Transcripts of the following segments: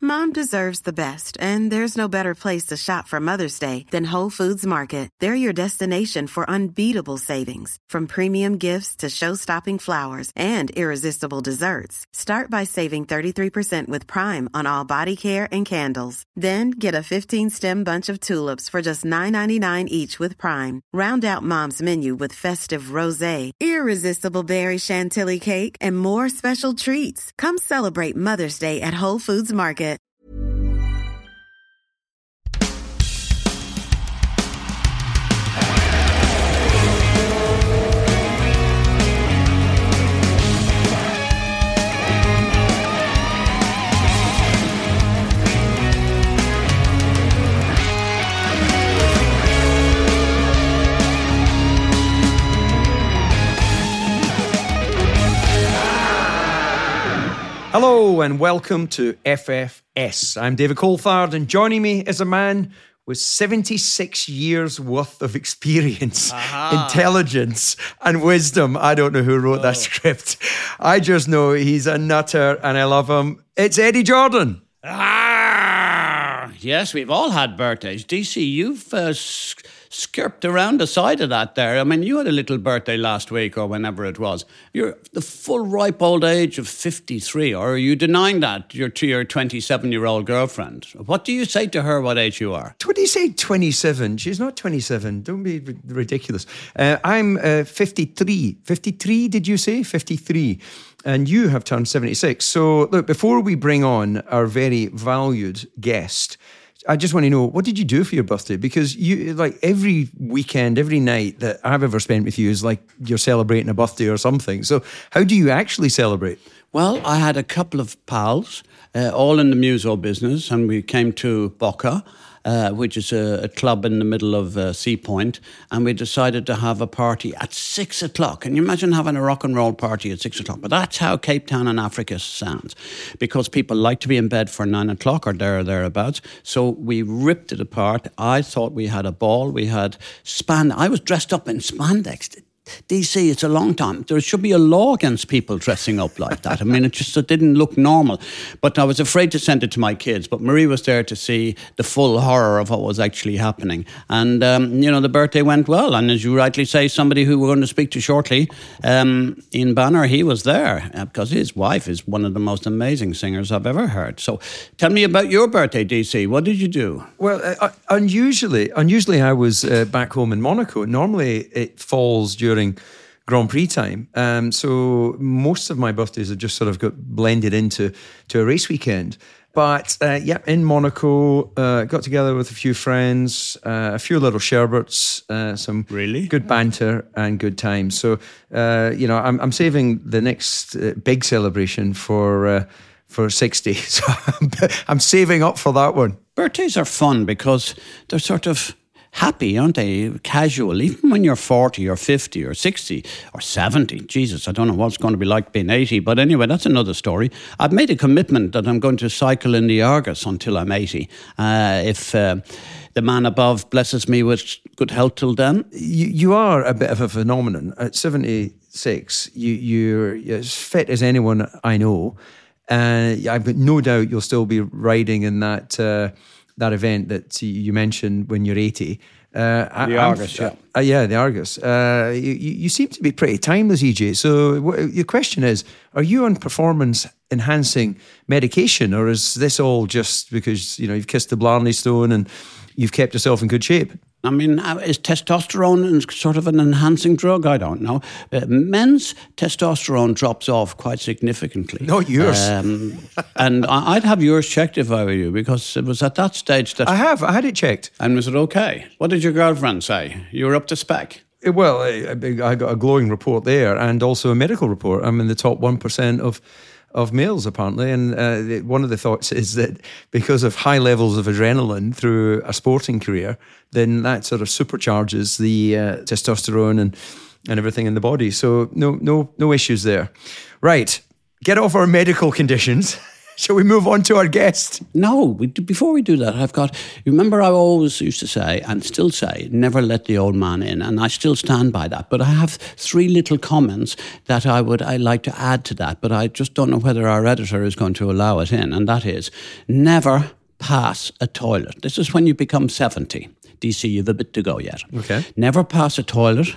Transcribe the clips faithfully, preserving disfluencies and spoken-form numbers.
Mom deserves the best, and there's no better place to shop for Mother's Day than Whole Foods Market. They're your destination for unbeatable savings, from premium gifts to show-stopping flowers and irresistible desserts. Start by saving thirty-three percent with Prime on all body care and candles. Then get a fifteen-stem bunch of tulips for just nine ninety-nine each with Prime. Round out Mom's menu with festive rosé, irresistible berry chantilly cake, and more special treats. Come celebrate Mother's Day at Whole Foods Market. Hello and welcome to F F S. I'm David Coulthard, and joining me is a man with seventy-six years worth of experience, Aha. intelligence and wisdom. I don't know who wrote oh. that script. I just know he's a nutter and I love him. It's Eddie Jordan. Ah, yes, we've all had birthdays. D C, you've uh, sk- skirped around the side of that there. I mean, you had a little birthday last week or whenever it was. You're the full ripe old age of fifty-three, or are you denying that you're to your twenty-seven-year-old girlfriend? What do you say to her what age you are? When you say twenty-seven, she's not twenty-seven. Don't be r- ridiculous. Uh, I'm uh, fifty-three. fifty-three, did you say? fifty-three. And you have turned seventy-six. So, look, before we bring on our very valued guest, I just want to know, what did you do for your birthday? Because you, like, every weekend, every night that I've ever spent with you is like you're celebrating a birthday or something. So how do you actually celebrate? Well, I had a couple of pals, uh, all in the muso business, and we came to Boca, uh, which is a, a club in the middle of uh, Sea Point, and we decided to have a party at six o'clock. Can you imagine having a rock and roll party at six o'clock? But that's how Cape Town and Africa sounds, because people like to be in bed for nine o'clock or there or thereabouts. So we ripped it apart. I thought we had a ball. We had span. I was dressed up in spandex. D C, it's a long time. There should be a law against people dressing up like that. I mean, it just it didn't look normal. But I was afraid to send it to my kids. But Marie was there to see the full horror of what was actually happening. And, um, you know, the birthday went well. And as you rightly say, somebody who we're going to speak to shortly, um, Ian Banner, he was there uh, because his wife is one of the most amazing singers I've ever heard. So tell me about your birthday, D C. What did you do? Well, uh, unusually, unusually I was uh, back home in Monaco. Normally it falls during during Grand Prix time. Um, so most of my birthdays have just sort of got blended into to a race weekend. But uh, yeah, in Monaco, uh, got together with a few friends, uh, a few little sherbets, uh, some really good banter and good times. So, uh, you know, I'm, I'm saving the next uh, big celebration for uh, for sixty. So I'm saving up for that one. Birthdays are fun because they're sort of happy, aren't they? Casual. Even when you're forty or fifty or sixty or seventy. Jesus, I don't know what it's going to be like being eighty. But anyway, that's another story. I've made a commitment that I'm going to cycle in the Argus until I'm eighty. Uh, if uh, the man above blesses me with good health till then. You, you are a bit of a phenomenon. At seventy-six, you, you're as fit as anyone I know. Uh, I've got no doubt you'll still be riding in that... Uh, that event that you mentioned when you're eighty. Uh, the Argus, yeah. Uh, yeah, the Argus. Uh, you, you seem to be pretty timeless, E J. So w- your question is, are you on performance-enhancing medication, or is this all just because, you know, you've kissed the Blarney Stone and you've kept yourself in good shape? I mean, is testosterone sort of an enhancing drug? I don't know. Uh, men's testosterone drops off quite significantly. Not yours. Um, and I'd have yours checked if I were you, because it was at that stage that... I have. I had it checked. And was it okay? What did your girlfriend say? You were up to spec? Well, I, I got a glowing report there, and also a medical report. I'm in the top one percent of... of males, apparently. And uh, one of the thoughts is that because of high levels of adrenaline through a sporting career, then that sort of supercharges the uh, testosterone and, and everything in the body. So no no no issues there. Right, get off our medical conditions Shall we move on to our guest? No, we, before we do that, I've got, you remember I always used to say, and still say, never let the old man in, and I still stand by that. But I have three little comments that I would I like to add to that, but I just don't know whether our editor is going to allow it in, and that is, never pass a toilet. This is when you become seventy. D C, you've a bit to go yet. Okay. Never pass a toilet,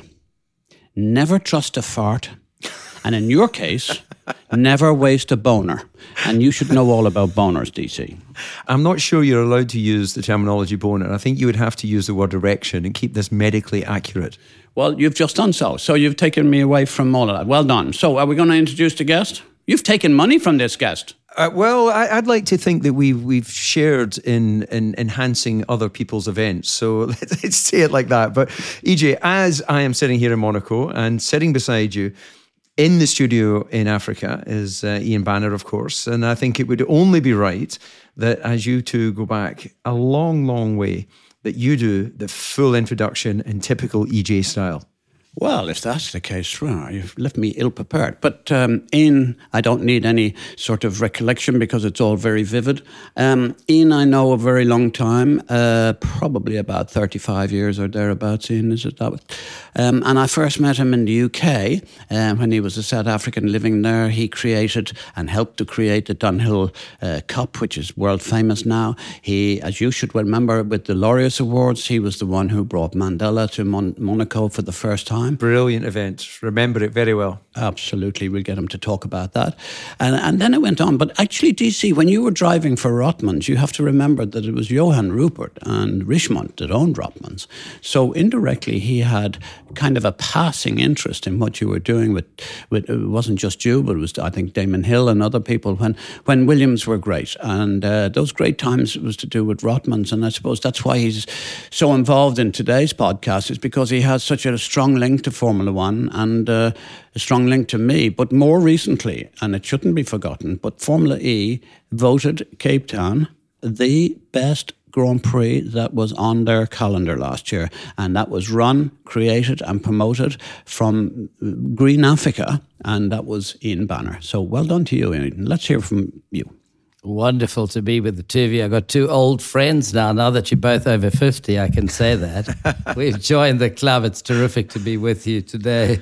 never trust a fart, and in your case, never waste a boner. And you should know all about boners, D C. I'm not sure you're allowed to use the terminology boner. I think you would have to use the word erection and keep this medically accurate. Well, you've just done so. So you've taken me away from all of that. Well done. So are we going to introduce the guest? You've taken money from this guest. Uh, well, I, I'd like to think that we've we've shared in, in enhancing other people's events. So let's, let's say it like that. But E J, as I am sitting here in Monaco and sitting beside you, in the studio in Africa is uh, Ian Banner, of course. And I think it would only be right that as you two go back a long, long way, that you do the full introduction in typical E J style. Well, if that's the case, well, you've left me ill-prepared. But um, Ian, I don't need any sort of recollection because it's all very vivid. Um, Ian, I know a very long time, uh, probably about thirty-five years or thereabouts, Ian, is it that way? Um, and I first met him in the U K uh, when he was a South African living there. He created and helped to create the Dunhill uh, Cup, which is world famous now. He, as you should remember, with the Laureus Awards, he was the one who brought Mandela to Mon- Monaco for the first time. Brilliant event. Remember it very well. Absolutely. We'll get him to talk about that. And and then it went on. But actually, D C, when you were driving for Rothmans, you have to remember that it was Johan Rupert and Richmond that owned Rothmans. So indirectly, he had kind of a passing interest in what you were doing with, with it wasn't just you, but it was, I think, Damon Hill and other people when, when Williams were great. And uh, those great times it was to do with Rothmans. And I suppose that's why he's so involved in today's podcast, is because he has such a strong link to Formula One and uh, a strong link to me. But more recently, and it shouldn't be forgotten, but Formula E voted Cape Town the best Grand Prix that was on their calendar last year. And that was run, created and promoted from Green Africa. And that was Ian Banner. So well done to you, Ian. Let's hear from you. Wonderful to be with the two of you. I've got two old friends now. Now that you're both over fifty, I can say that. We've joined the club. It's terrific to be with you today.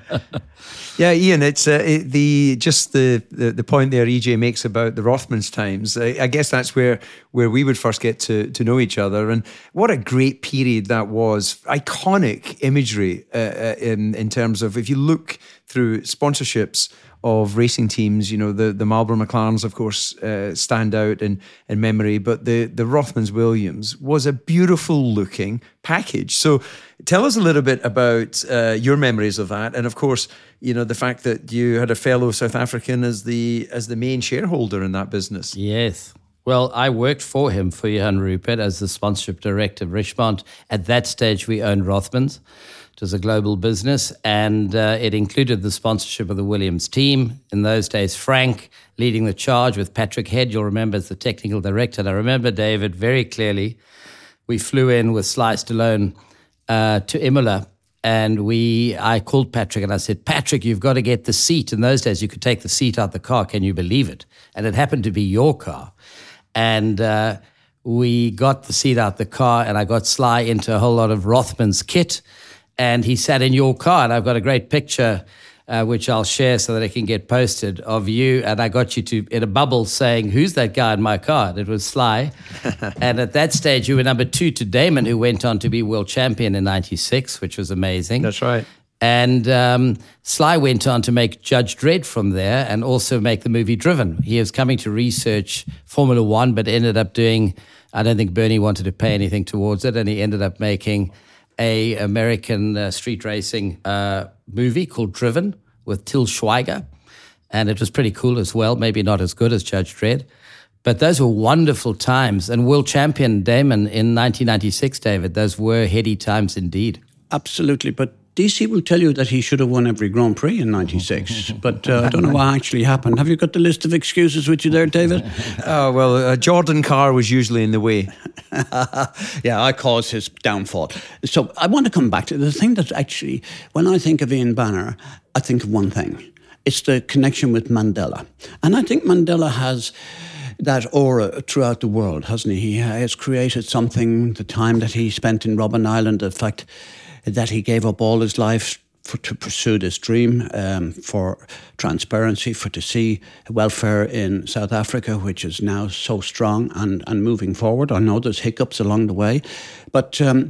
Yeah, Ian, it's uh, it, the just the, the the point there E J makes about the Rothmans times. I, I guess that's where where we would first get to to know each other, and what a great period that was. Iconic imagery uh, in in terms of, if you look through sponsorships of racing teams, you know, the, the Marlboro McLarens, of course, uh, stand out in, in memory, but the, the Rothmans Williams was a beautiful looking package. So tell us a little bit about uh, your memories of that. And of course, you know, the fact that you had a fellow South African as the as the main shareholder in that business. Yes. Well, I worked for him, for Johan Rupert, as the sponsorship director of Richmond. At that stage, we owned Rothmans. It was a global business, and uh, it included the sponsorship of the Williams team. In those days, Frank leading the charge with Patrick Head, you'll remember, as the technical director. And I remember, David, very clearly, we flew in with Sly Stallone uh, to Imola, and we, I called Patrick and I said, Patrick, you've got to get the seat. In those days, you could take the seat out the car. Can you believe it? And it happened to be your car. And uh, we got the seat out the car, and I got Sly into a whole lot of Rothmans kit. And he sat in your car, and I've got a great picture, uh, which I'll share so that it can get posted, of you. And I got you to in a bubble saying, who's that guy in my car? And it was Sly. And at that stage, you were number two to Damon, who went on to be world champion in ninety-six, which was amazing. That's right. And um, Sly went on to make Judge Dredd from there, and also make the movie Driven. He was coming to research Formula One, but ended up doing, I don't think Bernie wanted to pay anything towards it, and he ended up making a American uh, street racing uh, movie called Driven with Till Schweiger. And it was pretty cool as well, maybe not as good as Judge Dredd. But those were wonderful times. And world champion Damon in nineteen ninety-six, David, those were heady times indeed. Absolutely. But D C will tell you that he should have won every Grand Prix in ninety-six, but uh, I don't know what actually happened. Have you got the list of excuses with you there, David? Oh, well, a Jordan car was usually in the way. Yeah, I caused his downfall. So I want to come back to the thing that actually, when I think of Ian Banner, I think of one thing. it's the connection with Mandela. And I think Mandela has that aura throughout the world, hasn't he? He has created something, the time that he spent in Robben Island, the fact that he gave up all his life for, to pursue this dream, um, for transparency, for to see welfare in South Africa, which is now so strong and, and moving forward. I know there's hiccups along the way, but um,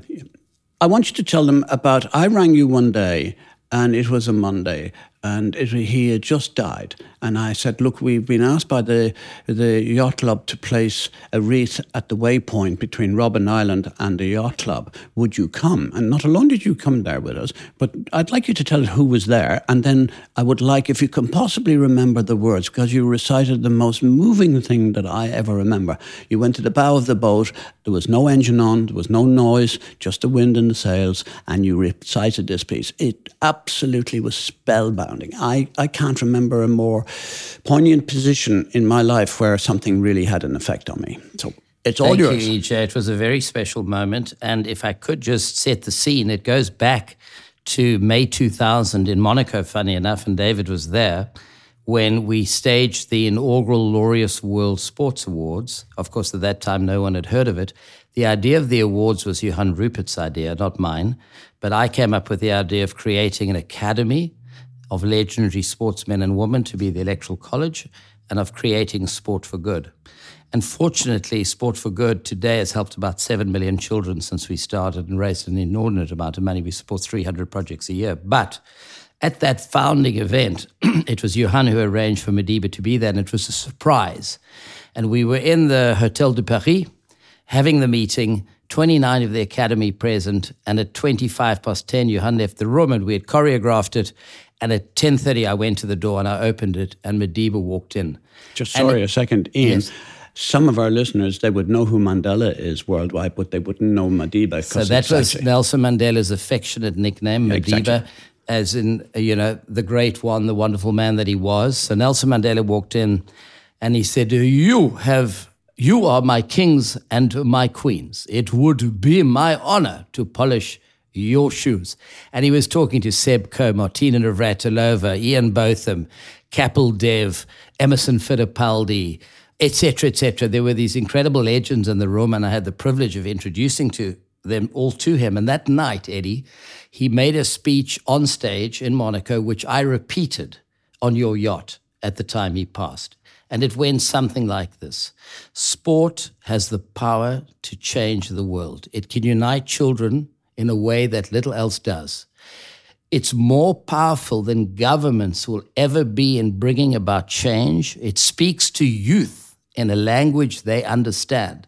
I want you to tell them about, I rang you one day, and it was a Monday, and it, he had just died. And I said, look, we've been asked by the the yacht club to place a wreath at the waypoint between Robben Island and the yacht club. Would you come? And not alone did you come there with us, but I'd like you to tell us who was there. And then I would like, if you can possibly remember the words, because you recited the most moving thing that I ever remember. You went to the bow of the boat, there was no engine on, there was no noise, just the wind in the sails, and you recited this piece. It absolutely was spellbounding. I, I can't remember a more poignant position in my life where something really had an effect on me. So it's all Thank yours. you, E J. It was a very special moment. And if I could just set the scene, it goes back to May two thousand in Monaco, funny enough, and David was there, when we staged the inaugural Laureus World Sports Awards. Of course, at that time, no one had heard of it. The idea of the awards was Johan Rupert's idea, not mine. But I came up with the idea of creating an academy of legendary sportsmen and women to be the Electoral College, and of creating Sport for Good. And fortunately, Sport for Good today has helped about seven million children since we started and raised an inordinate amount of money. We support three hundred projects a year. But at that founding event, it was Johan who arranged for Madiba to be there, and it was a surprise. And we were in the Hotel de Paris having the meeting, twenty-nine of the Academy present, and at twenty-five past ten, Johan left the room, and we had choreographed it. And at ten thirty, I went to the door and I opened it, and Madiba walked in. Just sorry and, a second, Ian. Yes. Some of our listeners, they would know who Mandela is worldwide, but they wouldn't know Madiba. So that was actually Nelson Mandela's affectionate nickname, Madiba, exactly. as in, you know, the great one, the wonderful man that he was. So Nelson Mandela walked in and he said, you have... You are my kings and my queens. It would be my honor to polish your shoes. And he was talking to Seb Coe, Martina Navratilova, Ian Botham, Kapil Dev, Emerson Fittipaldi, et cetera, et cetera. There were these incredible legends in the room, and I had the privilege of introducing to them all to him. And that night, Eddie, he made a speech on stage in Monaco, which I repeated on your yacht at the time he passed. And it went something like this. Sport has the power to change the world. It can unite children in a way that little else does. It's more powerful than governments will ever be in bringing about change. It speaks to youth in a language they understand.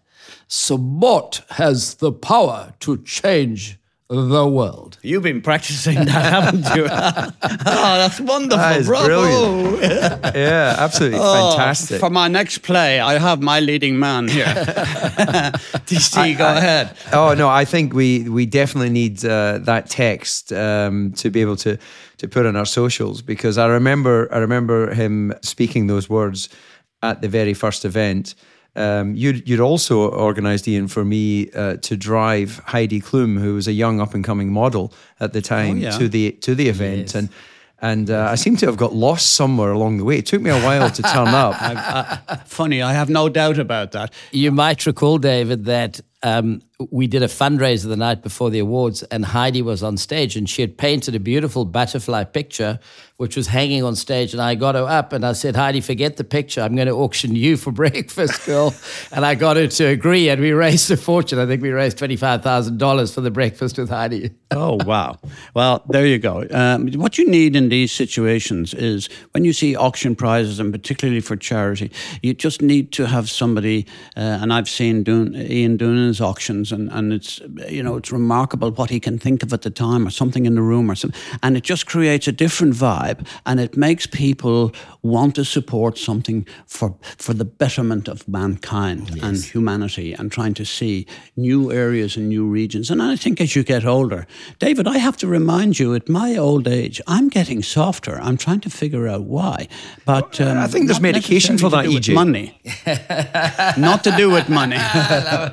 Sport has the power to change the world. You've been practicing that, haven't you? Oh, that's wonderful. That is Bravo. brilliant. Yeah, absolutely Oh, fantastic. For my next play, I have my leading man here. D C, I- go I- ahead. Oh no, I think we we definitely need uh, that text um, to be able to to put on our socials, because I remember I remember him speaking those words at the very first event. Um, you'd, you'd also organised, Ian, for me uh, to drive Heidi Klum, who was a young up-and-coming model at the time, Oh, yeah. to the to the event, Yes. and and uh, I seem to have got lost somewhere along the way. It took me a while to turn up. Funny, I have no doubt about that. You might recall, David, that um, we did a fundraiser the night before the awards, and Heidi was on stage, and she had painted a beautiful butterfly picture, which was hanging on stage, and I got her up, and I said, Heidi, forget the picture. I'm going to auction you for breakfast, girl. And I got her to agree, and we raised a fortune. I think we raised twenty-five thousand dollars for the breakfast with Heidi. Oh, wow. Well, there you go. Um, what you need in these situations is when you see auction prizes, and particularly for charity, you just need to have somebody, uh, and I've seen Dun- Ian Dunn's auctions, and, and it's, you know, it's remarkable what he can think of at the time, or something in the room, or something, and it just creates a different vibe, and it makes people want to support something for for the betterment of mankind Yes. and humanity, and trying to see new areas and new regions. And I think as you get older, David, I have to remind you, at my old age, I'm getting softer. I'm trying to figure out why. But um, I think there's not medication for necessarily that, to do E J. with money. Not to do with money.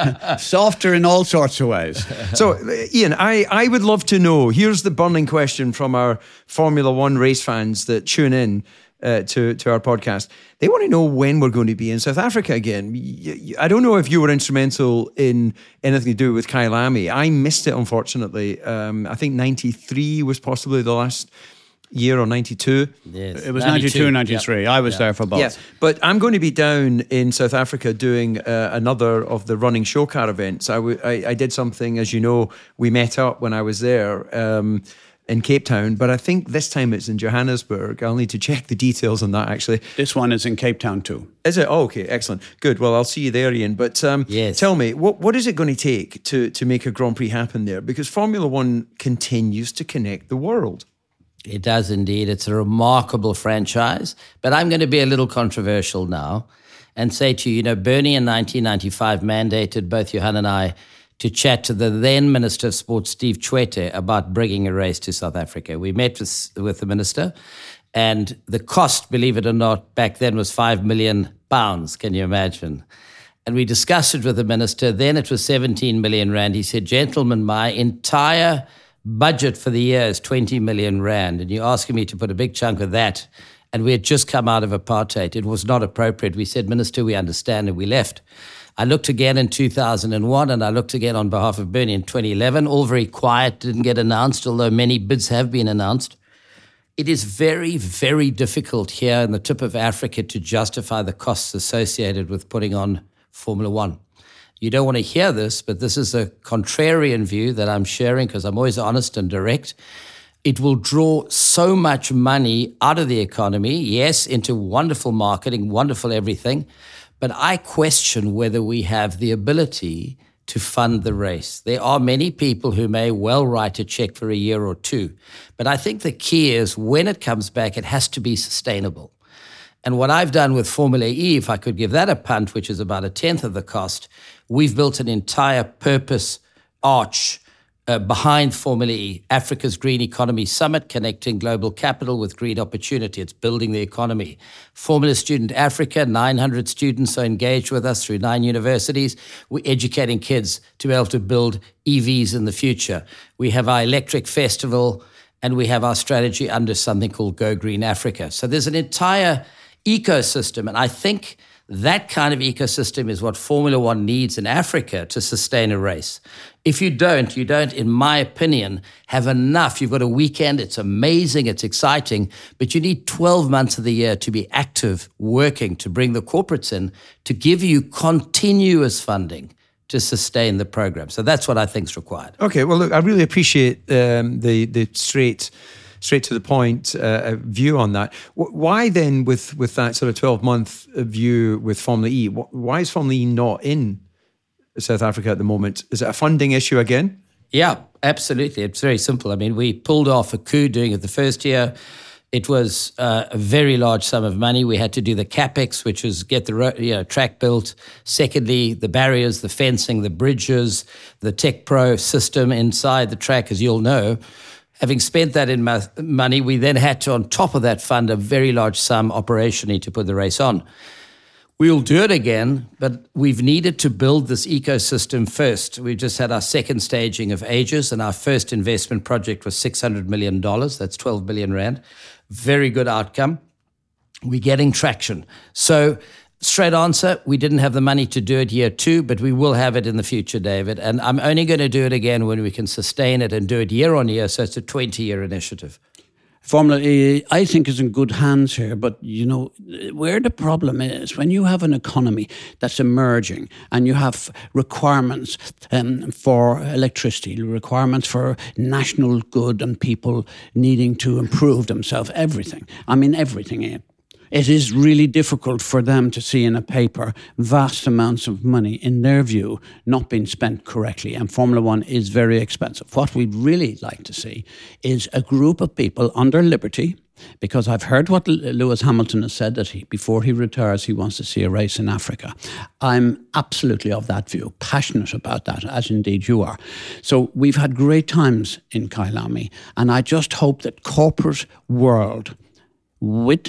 Softer in all sorts of ways. So, Ian, I, I would love to know, here's the burning question from our Formula One race fans that tune in uh, to, to our podcast. They want to know when we're going to be in South Africa again. I don't know if you were instrumental in anything to do with Kyalami. I missed it, unfortunately. Um, I think ninety-three was possibly the last year, or ninety-two. Yes. It was ninety-two, ninety-three. Yep. I was yep. there for both. Yeah, but I'm going to be down in South Africa doing uh, another of the running show car events. I, w- I, I did something, as you know, we met up when I was there um, in Cape Town, but I think this time it's in Johannesburg. I'll need to check the details on that, actually. This one is in Cape Town too. Is it? Oh, okay, excellent. Good. Well, I'll see you there, Ian. But um, yes. tell me, what, what is it going to take to, to make a Grand Prix happen there? Because Formula One continues to connect the world. It does indeed. It's a remarkable franchise. But I'm going to be a little controversial now and say to you, you know, Bernie in nineteen ninety-five mandated both Johan and I to chat to the then Minister of Sport, Steve Tshwete, about bringing a race to South Africa. We met with, with the minister, and the cost, believe it or not, back then was five million pounds. Can you imagine? And we discussed it with the minister. Then it was seventeen million rand. He said, gentlemen, my entire budget for the year is twenty million rand. And you're asking me to put a big chunk of that. And we had just come out of apartheid. It was not appropriate. We said, Minister, we understand, and we left. I looked again in two thousand one, and I looked again on behalf of Bernie in twenty eleven. All very quiet, didn't get announced, although many bids have been announced. It is very, very difficult here in the tip of Africa to justify the costs associated with putting on Formula One. You don't want to hear this, but this is a contrarian view that I'm sharing because I'm always honest and direct. It will draw so much money out of the economy, yes, into wonderful marketing, wonderful everything, but I question whether we have the ability to fund the race. There are many people who may well write a check for a year or two, but I think the key is when it comes back, it has to be sustainable. And what I've done with Formula E, if I could give that a punt, which is about a tenth of the cost, we've built an entire purpose arch uh, behind Formula E, Africa's Green Economy Summit, connecting global capital with green opportunity. It's building the economy. Formula Student Africa, nine hundred students are engaged with us through nine universities. We're educating kids to be able to build E Vs in the future. We have our electric festival, and we have our strategy under something called Go Green Africa. So there's an entire ecosystem, and I think that kind of ecosystem is what Formula One needs in Africa to sustain a race. If you don't, you don't, in my opinion, have enough. You've got a weekend, it's amazing, it's exciting, but you need twelve months of the year to be active, working, to bring the corporates in, to give you continuous funding to sustain the program. So that's what I think is required. Okay, well, look, I really appreciate um, the the straight straight to the point uh, view on that. Why then, with, with that sort of twelve-month view with Formula E, why is Formula E not in South Africa at the moment? Is it a funding issue again? Yeah, absolutely. It's very simple. I mean, we pulled off a coup doing it the first year. It was uh, a very large sum of money. We had to do the capex, which was get the ro- you know, track built. Secondly, the barriers, the fencing, the bridges, the Tech Pro system inside the track, as you'll know. Having spent that in ma- money, we then had to, on top of that, fund a very large sum operationally to put the race on. We'll do it again, but we've needed to build this ecosystem first. We've just had our second staging of Aegis, and our first investment project was six hundred million dollars. That's twelve billion rand. Very good outcome. We're getting traction. So straight answer, we didn't have the money to do it year two, but we will have it in the future, David. And I'm only going to do it again when we can sustain it and do it year on year. So it's a twenty-year initiative. Formula E, I think, is in good hands here. But, you know, where the problem is, when you have an economy that's emerging and you have requirements um, for electricity, requirements for national good and people needing to improve themselves, everything. I mean, everything. It is really difficult for them to see in a paper vast amounts of money, in their view, not being spent correctly. And Formula One is very expensive. What we'd really like to see is a group of people under liberty, because I've heard what Lewis Hamilton has said, that he, before he retires, he wants to see a race in Africa. I'm absolutely of that view, passionate about that, as indeed you are. So we've had great times in Kyalami, and I just hope that corporate world, with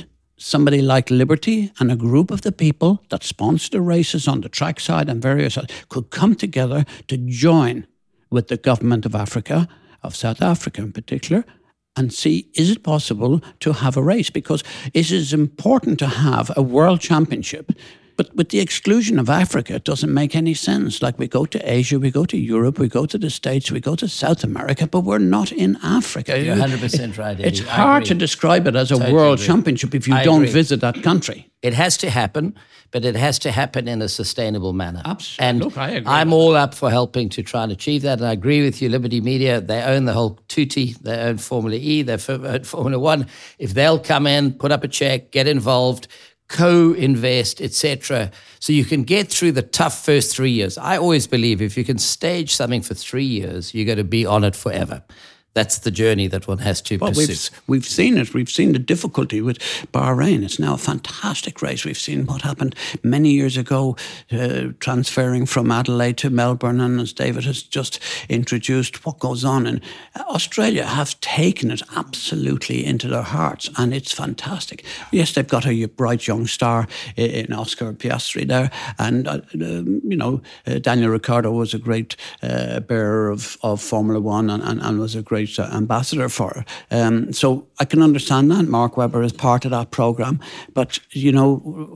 somebody like Liberty and a group of the people that sponsor the races on the trackside and various others could come together to join with the government of Africa, of South Africa in particular, and see, is it possible to have a race? Because it is important to have a world championship. But with the exclusion of Africa, it doesn't make any sense. Like, we go to Asia, we go to Europe, we go to the States, we go to South America, but we're not in Africa. You're one hundred percent right, Eddie. It's hard to describe it as a Totally world agree. championship if you I don't agree. visit that country. It has to happen, but it has to happen in a sustainable manner. Absolutely. And Look, I agree I'm with all up for helping to try and achieve that. And I agree with you, Liberty Media. They own the whole tutti. They own Formula E. They own Formula One. If they'll come in, put up a check, get involved, co-invest, et cetera, so you can get through the tough first three years. I always believe if you can stage something for three years, you're going to be on it forever. That's the journey that one has to Well, pursue. we've, we've seen it. We've seen the difficulty with Bahrain. It's now a fantastic race. We've seen what happened many years ago, uh, transferring from Adelaide to Melbourne. And as David has just introduced, what goes on. And Australia have taken it absolutely into their hearts. And it's fantastic. Yes, they've got a bright young star in Oscar Piastri there. And, uh, um, you know, uh, Daniel Ricciardo was a great uh, bearer of, of Formula One and, and, and was a great ambassador for it. Um, so I can understand that. Mark Webber is part of that programme. But, you know,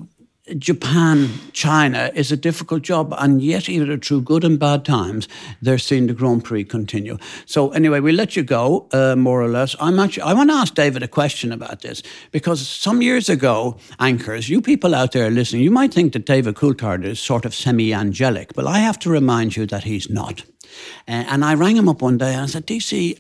Japan, China is a difficult job, and yet either through good and bad times, they're seeing the Grand Prix continue. So anyway, we'll let you go, uh, more or less. I'm actually, I want to ask David a question about this, because some years ago, anchors, you people out there listening, you might think that David Coulthard is sort of semi-angelic, but I have to remind you that he's not. Uh, and I rang him up one day and I said, D C,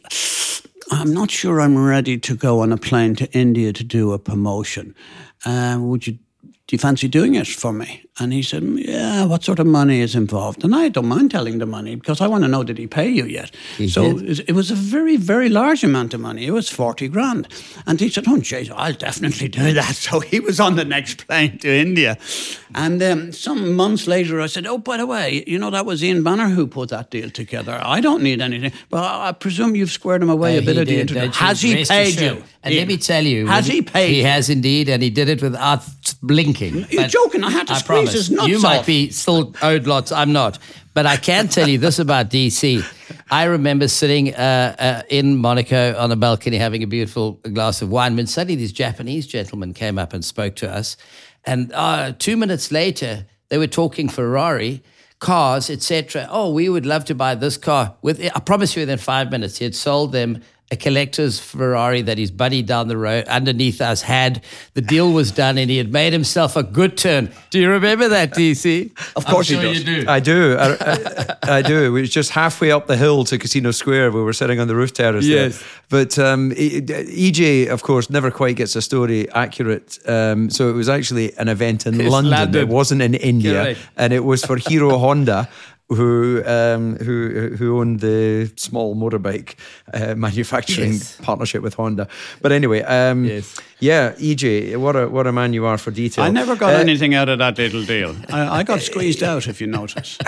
I'm not sure I'm ready to go on a plane to India to do a promotion. Uh, would you, do you fancy doing it for me? And he said, yeah, what sort of money is involved? And I don't mind telling the money because I want to know, did he pay you yet? He so did. it was a very, very large amount of money. It was forty grand. And he said, oh, jeez, I'll definitely do that. So he was on the next plane to India. And um, some months later, I said, oh, by the way, you know, that was Ian Banner who put that deal together. I don't need anything. But I presume you've squared him away Oh, a bit he of the did, internet. don't you? Has he Rest paid assured. you? And Ian? let me tell you. Has when he paid He you? has indeed, and he did it without blinking. You're But joking. I had to I squeeze promise. his nuts You might off. be still owed lots. I'm not. But I can tell you this about D C. I remember sitting uh, uh, in Monaco on a balcony having a beautiful glass of wine when suddenly these Japanese gentlemen came up and spoke to us. And uh, two minutes later, they were talking Ferrari, cars, et cetera. Oh, we would love to buy this car. With I promise you, within five minutes, he had sold them a collector's Ferrari that his buddy down the road underneath us had. The deal was done and he had made himself a good turn. Do you remember that, D C? Of course I'm sure he does. you do. I do. I, I, I do. We was just halfway up the hill to Casino Square. We were sitting on the roof terrace Yes. there. But um, E- E J, of course, never quite gets a story accurate. Um, so it was actually an event in It's London. London. It wasn't in India. Correct. And it was for Hero Honda, who um, who who owned the small motorbike uh, manufacturing Yes. partnership with Honda. But anyway, um, Yes. yeah, E J, what a what a man you are for detail. I never got Uh, anything out of that little deal. I, I got squeezed out, if you notice.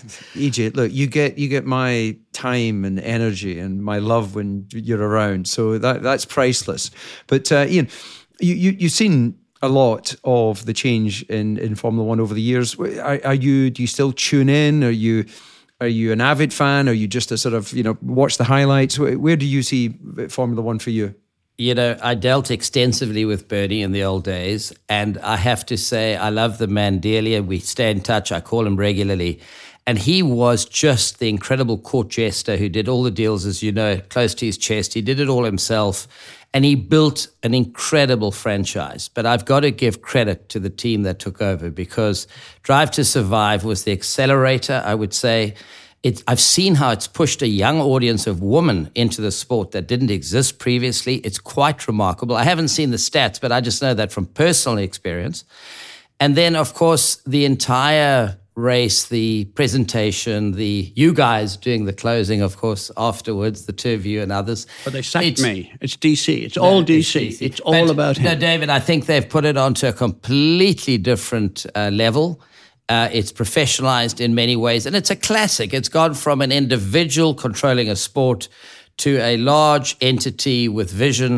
E J, look, you get you get my time and energy and my love when you're around, so that that's priceless. But uh, Ian, you, you you've seen a lot of the change in, in Formula One over the years. Are, are you? Do you still tune in? Are you? Are you an avid fan? Are you just a sort of you know watch the highlights? Where, where do you see Formula One for you? You know, I dealt extensively with Bernie in the old days, and I have to say I love the man dearly, and we stay in touch. I call him regularly. And he was just the incredible court jester who did all the deals, as you know, close to his chest. He did it all himself, and he built an incredible franchise. But I've got to give credit to the team that took over, because Drive to Survive was the accelerator, I would say. It, I've seen how it's pushed a young audience of women into the sport that didn't exist previously. It's quite remarkable. I haven't seen the stats, but I just know that from personal experience. And then, of course, the entire race, the presentation, the you guys doing the closing, of course, afterwards, the two of you and others. But they sacked It's- me. It's D C. It's all No, D it's C. D C. It's all But, about him. No, David, I think they've put it onto a completely different uh, level. Uh, it's professionalized in many ways, and it's a classic. It's gone from an individual controlling a sport to a large entity with vision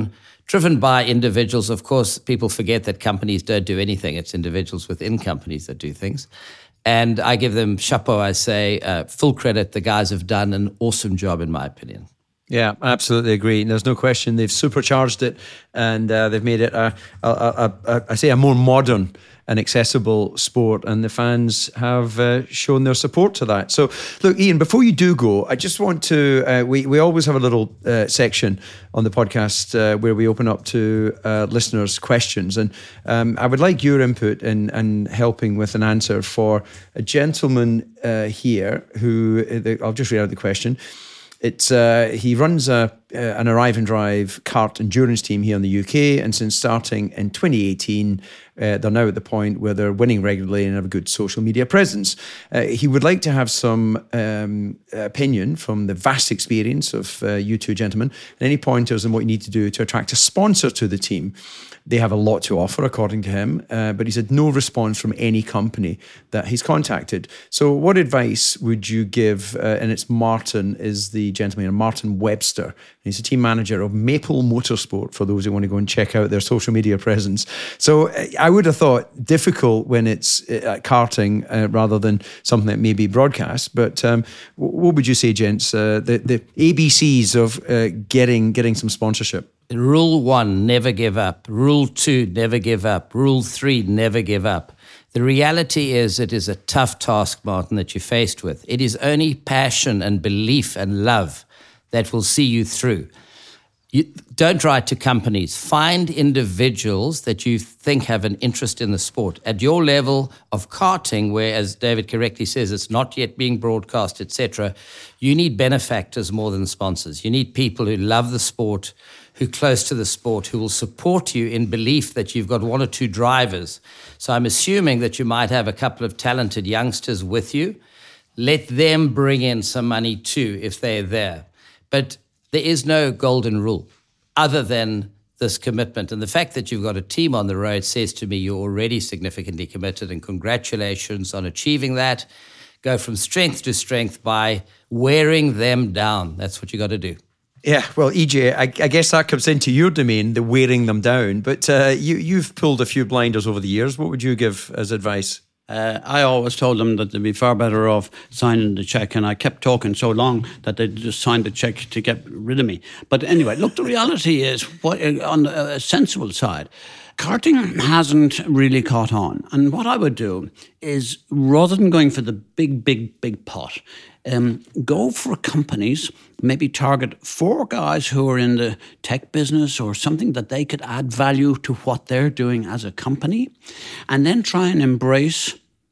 driven by individuals. Of course, people forget that companies don't do anything. It's individuals within companies that do things. And I give them chapeau, I say, uh, full credit. The guys have done an awesome job, in my opinion. Yeah, absolutely agree. There's no question they've supercharged it, and uh, they've made it, a, a, a, a, I say, a more modern and accessible sport, and the fans have uh, shown their support to that. So, look, Ian, before you do go, I just want to, uh, we, we always have a little uh, section on the podcast uh, where we open up to uh, listeners' questions, and um, I would like your input in, in helping with an answer for a gentleman uh, here who, uh, I'll just read out the question. It's uh, he runs a, uh, an Arrive and Drive kart endurance team here in the U K, and since starting in twenty eighteen, uh, they're now at the point where they're winning regularly and have a good social media presence. Uh, he would like to have some um, opinion from the vast experience of uh, you two gentlemen, and any pointers on what you need to do to attract a sponsor to the team. They have a lot to offer, according to him, uh, but he's had no response from any company that he's contacted. So what advice would you give? Uh, and it's Martin is the gentleman, Martin Webster. He's a team manager of Maple Motorsport, for those who want to go and check out their social media presence. So uh, I would have thought difficult when it's uh, karting uh, rather than something that may be broadcast. But um, what would you say, gents, uh, the, the A B Cs of uh, getting getting some sponsorship? Rule one, never give up. Rule two, never give up. Rule three, never give up. The reality is it is a tough task, Martin, that you're faced with. It is only passion and belief and love that will see you through. You don't write to companies. Find individuals that you think have an interest in the sport. At your level of karting, where, as David correctly says, it's not yet being broadcast, et cetera, you need benefactors more than sponsors. You need people who love the sport, who are close to the sport, who will support you in belief that you've got one or two drivers. So I'm assuming that you might have a couple of talented youngsters with you. Let them bring in some money too if they're there. But there is no golden rule other than this commitment. And the fact that you've got a team on the road says to me you're already significantly committed, and congratulations on achieving that. Go from strength to strength by wearing them down. That's what you got to do. Yeah, well, E J, I, I guess that comes into your domain, the wearing them down. But uh, you, you've pulled a few blinders over the years. What would you give as advice? Uh, I always told them that they'd be far better off signing the cheque, and I kept talking so long that they just signed the cheque to get rid of me. But anyway, look, the reality is, what, on the sensible side, karting hasn't really caught on. And what I would do is, rather than going for the big, big, big pot, um, go for companies, maybe target four guys who are in the tech business or something that they could add value to what they're doing as a company, and then try and embrace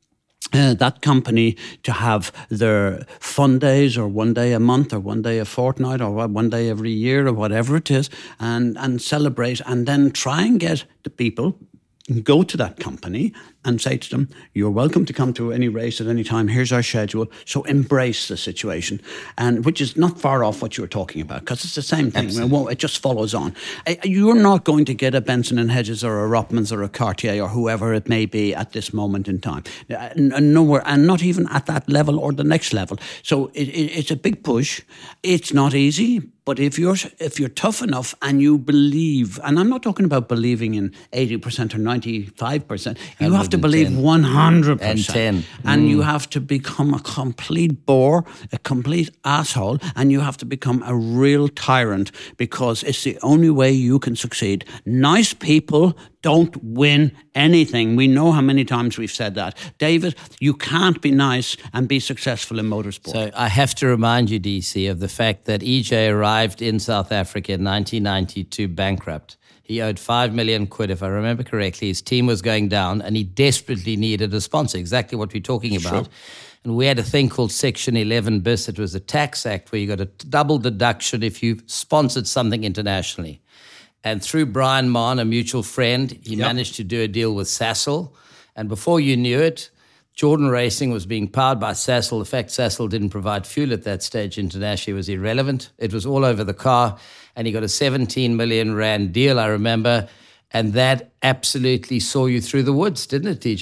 Uh, that company to have their fun days, or one day a month, or one day a fortnight, or one day every year, or whatever it is, and, and celebrate, and then try and get the people, go to that company and say to them, you're welcome to come to any race at any time. Here's our schedule. So embrace the situation, and which is not far off what you were talking about, because it's the same thing. Well, it just follows on. You're not going to get a Benson and Hedges or a Rothmans or a Cartier or whoever it may be at this moment in time. Nowhere, and not even at that level or the next level. So it, it, it's a big push. It's not easy. But if you're if you're tough enough and you believe, and I'm not talking about believing in eighty percent or ninety-five percent, you have to believe one hundred percent. And ten. And mm. you have to become a complete bore, a complete asshole, and you have to become a real tyrant, because it's the only way you can succeed. Nice people don't win anything. We know how many times we've said that. David, you can't be nice and be successful in motorsport. So I have to remind you, D C, of the fact that E J arrived in South Africa in nineteen ninety-two bankrupt. He owed five million quid, if I remember correctly. His team was going down, and he desperately needed a sponsor, exactly what we're talking about. Sure. And we had a thing called Section eleven bis. It was a tax act where you got a double deduction if you sponsored something internationally. And through Brian Mahon, a mutual friend, he yep. managed to do a deal with Sasol. And before you knew it, Jordan Racing was being powered by Sasol. The fact Sasol didn't provide fuel at that stage internationally was irrelevant. It was all over the car. And he got a seventeen million rand deal, I remember. And that absolutely saw you through the woods, didn't it, D J?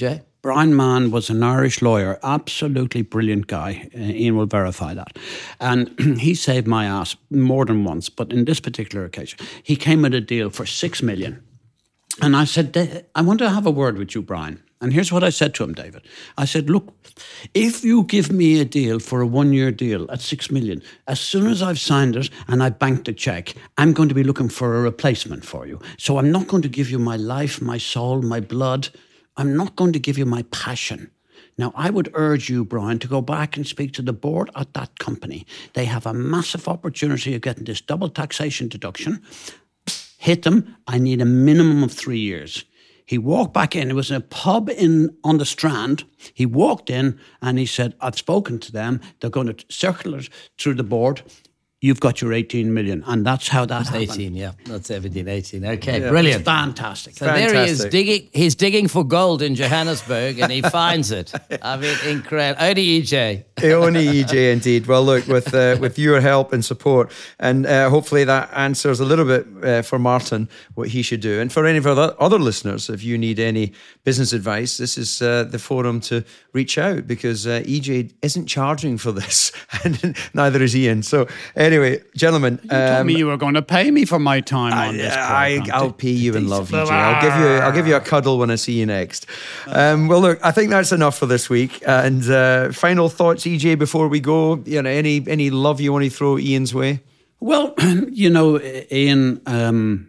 Brian Mann was an Irish lawyer, absolutely brilliant guy. Uh, Ian will verify that. And he saved my ass more than once, but in this particular occasion, he came with a deal for six million. And I said, I want to have a word with you, Brian. And here's what I said to him, David. I said, look, if you give me a deal for a one-year deal at six million, as soon as I've signed it and I banked a check, I'm going to be looking for a replacement for you. So I'm not going to give you my life, my soul, my blood. I'm not going to give you my passion. Now, I would urge you, Brian, to go back and speak to the board at that company. They have a massive opportunity of getting this double taxation deduction. Hit them. I need a minimum of three years. He walked back in. It was in a pub in on the Strand. He walked in and he said, I've spoken to them. They're going to circle it through the board. You've got your eighteen million. And that's how that that's happened. eighteen, yeah. Not seventeen, eighteen. Okay, yeah, brilliant. Fantastic. So Fantastic. there he is digging. He's digging for gold in Johannesburg, and he finds it. I mean, incredible. Only E J. Only E J, indeed. Well, look, with uh, with your help and support, and uh, hopefully that answers a little bit uh, for Martin what he should do. And for any of our other listeners, if you need any business advice, this is uh, the forum to reach out, because uh, E J isn't charging for this, and neither is Ian. So anyway, gentlemen, You told um, me you were going to pay me for my time I, on this I, program. I'll pay you in love, E J. I'll give you, I'll give you a cuddle when I see you next. Um, well, look, I think that's enough for this week. And uh, final thoughts, E J, before we go. You know, any any love you want to throw Ian's way? Well, you know, Ian, um,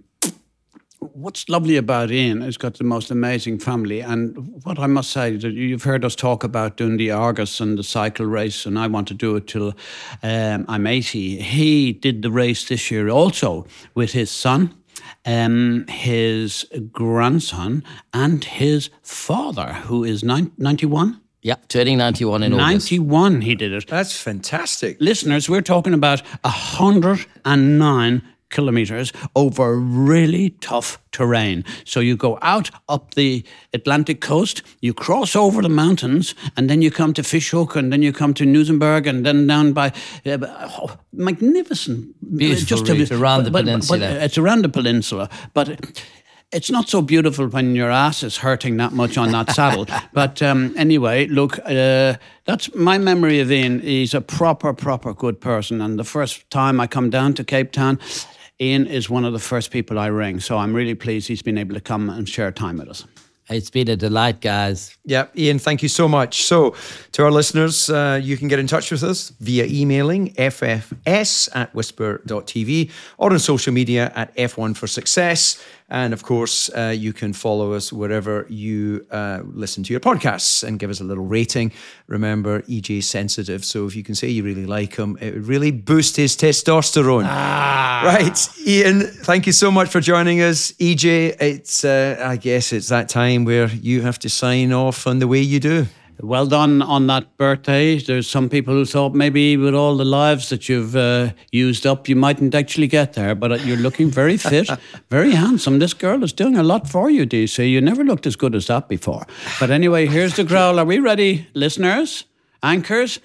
what's lovely about Ian is got the most amazing family. And what I must say, that you've heard us talk about doing the Argus and the cycle race, and I want to do it till um, I'm eighty. He did the race this year also with his son, um, his grandson, and his father, who is ninety-one. Yeah, turning ninety-one in August. ninety-one he did it. That's fantastic. Listeners, we're talking about one hundred nine kilometres over really tough terrain. So you go out up the Atlantic coast, you cross over the mountains, and then you come to Fishhook, and then you come to Newsenberg, and then down by uh, oh, magnificent, Beautiful route around the but, peninsula. But it's around the peninsula, but it's not so beautiful when your ass is hurting that much on that saddle. But um, anyway, look, uh, that's my memory of Ian. He's a proper, proper good person. And the first time I come down to Cape Town, Ian is one of the first people I ring. So I'm really pleased he's been able to come and share time with us. It's been a delight, guys. Yeah, Ian, thank you so much. So, to our listeners, uh, you can get in touch with us via emailing f f s at whisper dot t v or on social media at F one for Success. And of course, uh, you can follow us wherever you uh, listen to your podcasts and give us a little rating. Remember, E J's sensitive, so if you can say you really like him, it would really boost his testosterone. Ah. Right, Ian, thank you so much for joining us. E J, it's uh, I guess it's that time where you have to sign off on the way you do. Well done on that birthday. There's some people who thought maybe with all the lives that you've uh, used up, you mightn't actually get there. But you're looking very fit, very handsome. This girl is doing a lot for you, D C. You never looked as good as that before. But anyway, here's the growl. Are we ready, listeners? Anchors?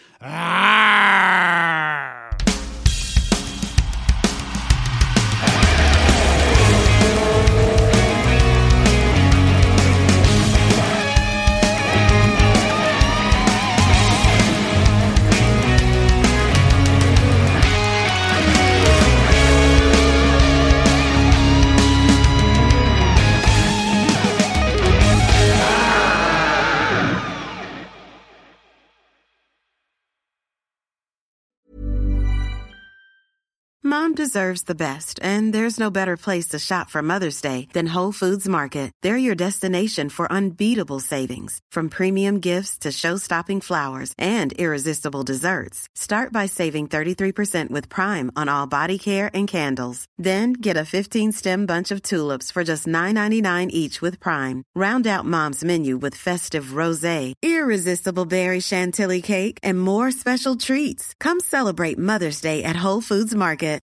Arrgh! Mom deserves the best, and there's no better place to shop for Mother's Day than Whole Foods Market. They're your destination for unbeatable savings, from premium gifts to show-stopping flowers and irresistible desserts. Start by saving thirty-three percent with Prime on all body care and candles. Then get a fifteen-stem bunch of tulips for just nine ninety-nine each with Prime. Round out Mom's menu with festive rosé, irresistible berry chantilly cake, and more special treats. Come celebrate Mother's Day at Whole Foods Market.